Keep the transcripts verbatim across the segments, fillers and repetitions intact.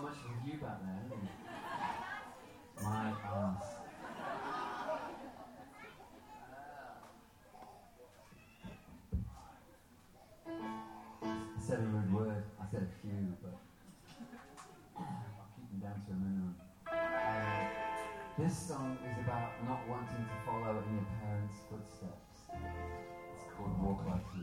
much for you back there, isn't it? My ass. I said a rude word. I said a few, but I'll keep them down to a minimum. Um, this song is about not wanting to follow in your parents' footsteps. It's called Walk Like You.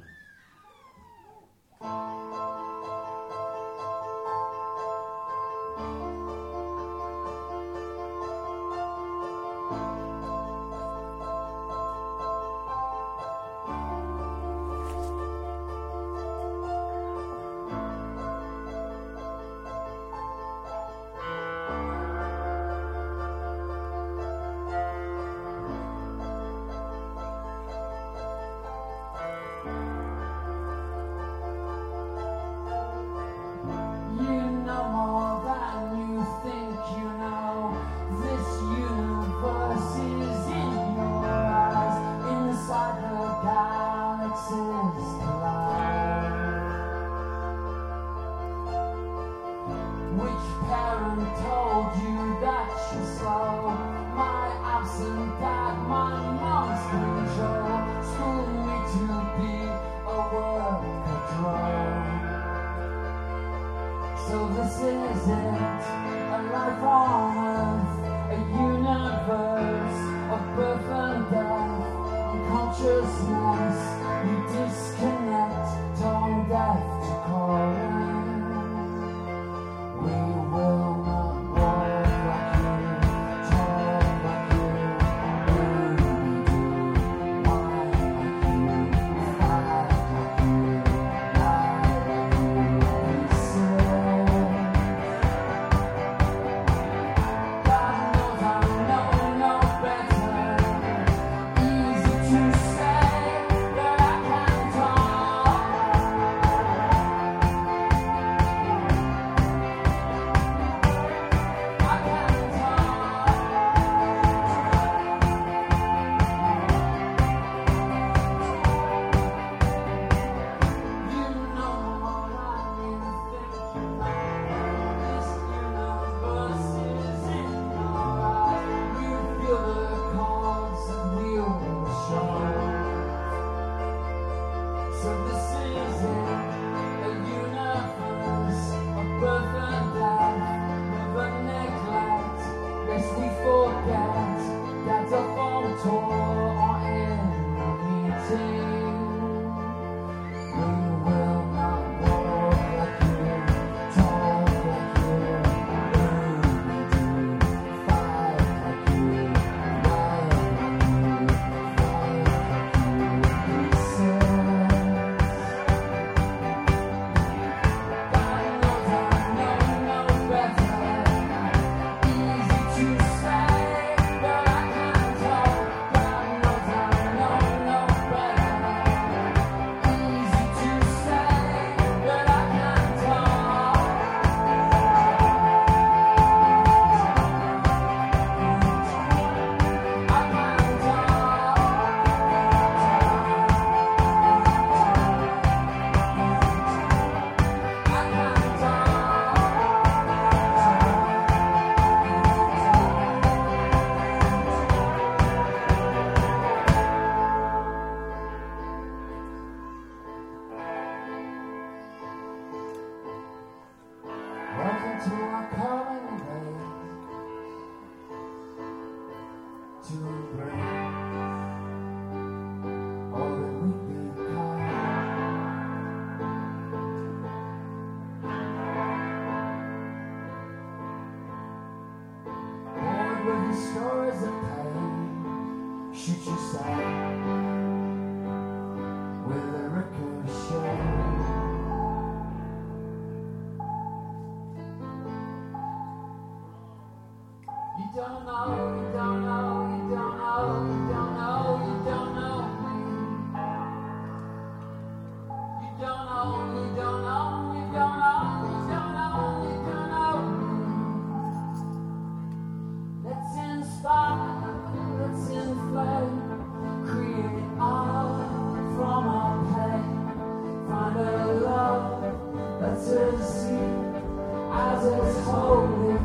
Find a love that's a sea as it's holy.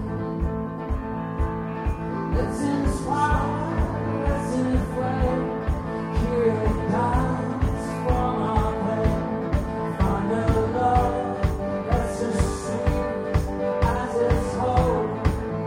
Let's inspire, let's inflame, create dance from our pain. Find a love that's as sweet as it's holy.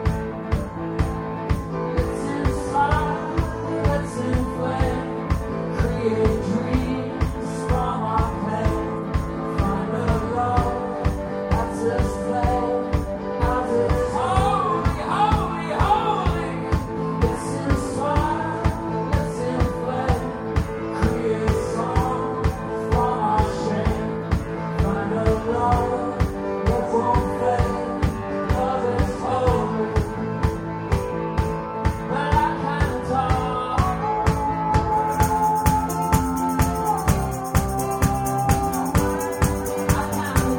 Let's inspire, let's inflame, create dreams from our pain. Find a love that's as flame as it's holy, holy, holy. Let's inspire, let's inflame, create songs from our shame. Find a love that won't fade, 'cause it's holy. But I can't talk. I can't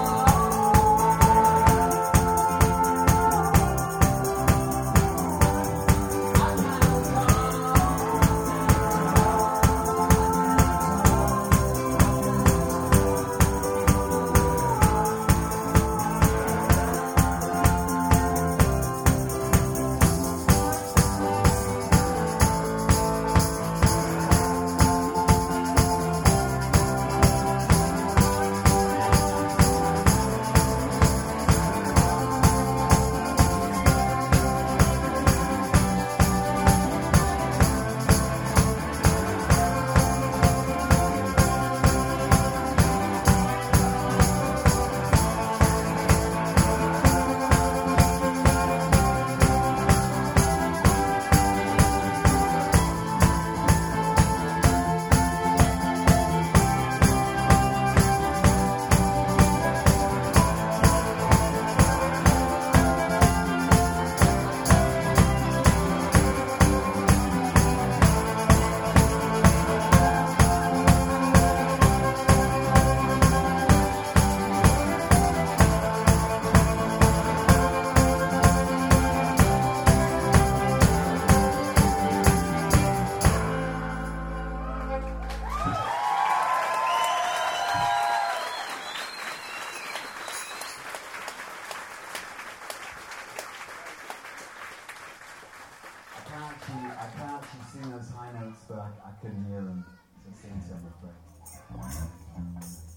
actually, I can't actually sing those high notes, but I, I couldn't hear them, so sing some, I'm afraid.